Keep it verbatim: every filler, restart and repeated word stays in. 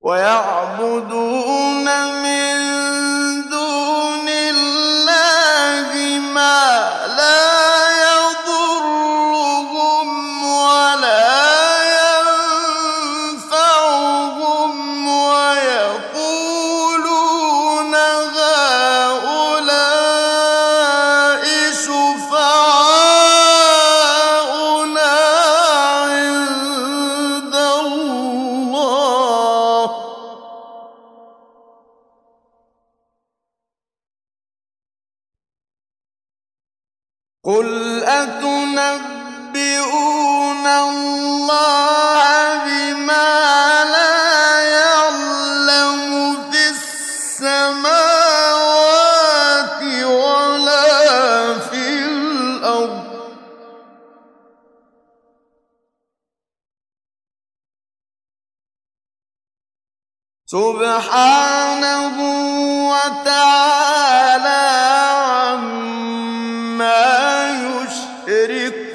ويعبدون من دون الله ما لا يضرهم ولا ينفعهم ويقولون هؤلاء شفعاؤنا عند الله قل أتنبئون الله بما لا يعلم في السماوات ولا في الأرض سبحانه وتعالى عما يشركون